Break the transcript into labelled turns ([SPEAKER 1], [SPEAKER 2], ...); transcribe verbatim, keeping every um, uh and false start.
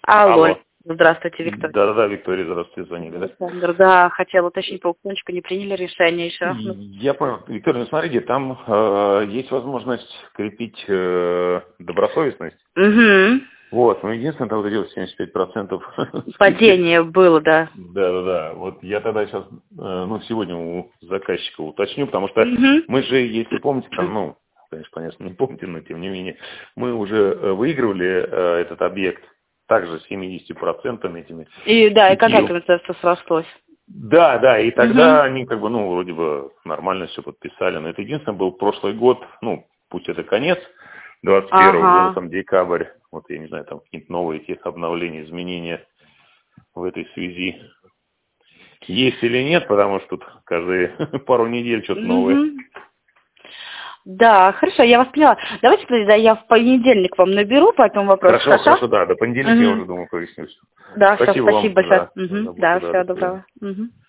[SPEAKER 1] Алло.
[SPEAKER 2] Алло.
[SPEAKER 1] Здравствуйте, Виктор.
[SPEAKER 2] Да-да-да, Виктория, здравствуйте, звонили, да?
[SPEAKER 1] Александр, да, хотела уточнить по уклончику, не приняли решение еще.
[SPEAKER 2] Я понял. Виктория, ну смотрите, там э, есть возможность крепить э, добросовестность.
[SPEAKER 1] Угу.
[SPEAKER 2] Вот, но единственное, там вот эти вот семьдесят пять процентов.
[SPEAKER 1] Падение было, да.
[SPEAKER 2] Да-да-да. Вот я тогда сейчас, э, ну, сегодня у заказчика уточню, потому что
[SPEAKER 1] Угу.
[SPEAKER 2] мы же, если помните, там, ну, конечно, конечно, не помните, но тем не менее, мы уже э, выигрывали э, этот объект также с семьюдесятью процентами этими.
[SPEAKER 1] И да, и как
[SPEAKER 2] Пятью.
[SPEAKER 1] это срослось?
[SPEAKER 2] Да, да, и тогда
[SPEAKER 1] Угу.
[SPEAKER 2] они как бы, ну, вроде бы нормально все подписали, но это единственное был прошлый год, ну, пусть это конец двадцать первого года,
[SPEAKER 1] Ага.
[SPEAKER 2] там декабрь, вот я не знаю, там какие-то новые эти обновления, изменения в этой связи есть или нет, потому что тут каждые пару недель что-то новое.
[SPEAKER 1] Угу. Да, хорошо, я вас поняла. Давайте тогда я в понедельник вам наберу по этому вопросу.
[SPEAKER 2] Хорошо, хорошо, да, до понедельника я
[SPEAKER 1] Угу.
[SPEAKER 2] уже думаю, проясню все.
[SPEAKER 1] Да, все,
[SPEAKER 2] Спасибо
[SPEAKER 1] спасибо
[SPEAKER 2] вам
[SPEAKER 1] большое.
[SPEAKER 2] за
[SPEAKER 1] Угу.
[SPEAKER 2] заботу,
[SPEAKER 1] Да,
[SPEAKER 2] да, до
[SPEAKER 1] всего
[SPEAKER 2] свидания.
[SPEAKER 1] доброго. Угу.